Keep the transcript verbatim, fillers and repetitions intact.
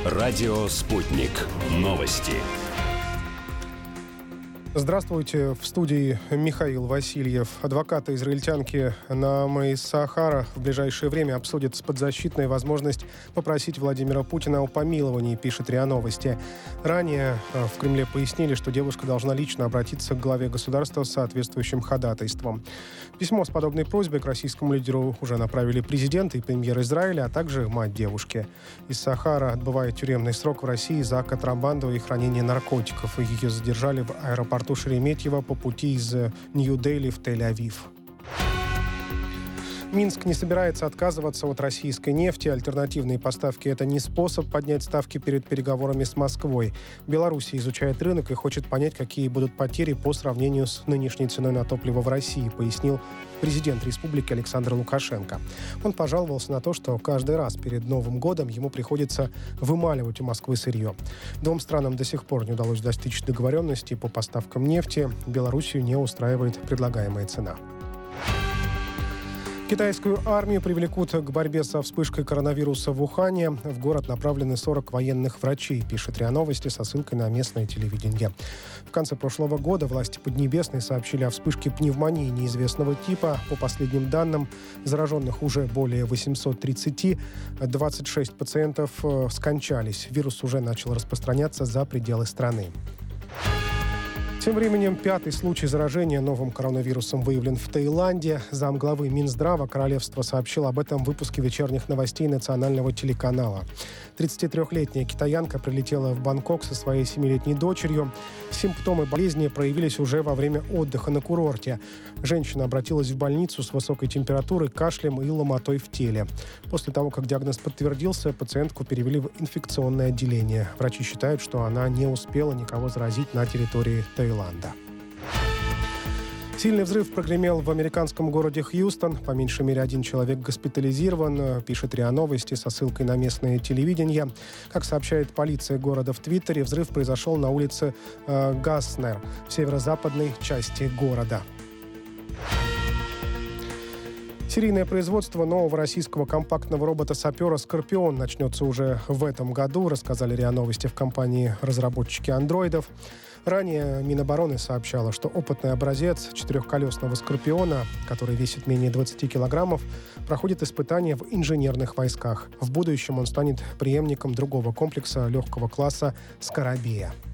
Радио «Спутник». Новости. Здравствуйте. В студии Михаил Васильев. Адвокаты израильтянки Наамы Исахара в ближайшее время обсудят с подзащитной возможность попросить Владимира Путина о помиловании, пишет РИА Новости. Ранее в Кремле пояснили, что девушка должна лично обратиться к главе государства с соответствующим ходатайством. Письмо с подобной просьбой к российскому лидеру уже направили президент и премьер Израиля, а также мать девушки. Исахара отбывает тюремный срок в России за контрабанду и хранение наркотиков. Ее задержали в аэропорту Шереметьево по пути из Нью-Дели в Тель-Авив. Минск не собирается отказываться от российской нефти. Альтернативные поставки – это не способ поднять ставки перед переговорами с Москвой. Беларусь изучает рынок и хочет понять, какие будут потери по сравнению с нынешней ценой на топливо в России, пояснил президент республики Александр Лукашенко. Он пожаловался на то, что каждый раз перед Новым годом ему приходится вымаливать у Москвы сырье. Двум странам до сих пор не удалось достичь договоренности по поставкам нефти. Белоруссию не устраивает предлагаемая цена. Китайскую армию привлекут к борьбе со вспышкой коронавируса в Ухане. В город направлены сорок военных врачей, пишет РИА Новости со ссылкой на местное телевидение. В конце прошлого года власти Поднебесной сообщили о вспышке пневмонии неизвестного типа. По последним данным, зараженных уже более восемьсот тридцать, двадцать шесть пациентов скончались. Вирус уже начал распространяться за пределы страны. Тем временем пятый случай заражения новым коронавирусом выявлен в Таиланде. Замглавы Минздрава королевства сообщил об этом в выпуске вечерних новостей национального телеканала. тридцатитрёхлетняя китаянка прилетела в Бангкок со своей семилетней дочерью. Симптомы болезни проявились уже во время отдыха на курорте. Женщина обратилась в больницу с высокой температурой, кашлем и ломотой в теле. После того, как диагноз подтвердился, пациентку перевели в инфекционное отделение. Врачи считают, что она не успела никого заразить на территории Таиланда. Сильный взрыв прогремел в американском городе Хьюстон. По меньшей мере один человек госпитализирован, пишет РИА Новости со ссылкой на местное телевидение. Как сообщает полиция города в Твиттере, взрыв произошел на улице э, Гаснер в северо-западной части города. Серийное производство нового российского компактного робота-сапера «Скорпион» начнется уже в этом году, рассказали РИА Новости в компании-разработчики андроидов. Ранее Минобороны сообщало, что опытный образец четырехколесного «Скорпиона», который весит менее двадцати килограммов, проходит испытания в инженерных войсках. В будущем он станет преемником другого комплекса легкого класса «Скоробея».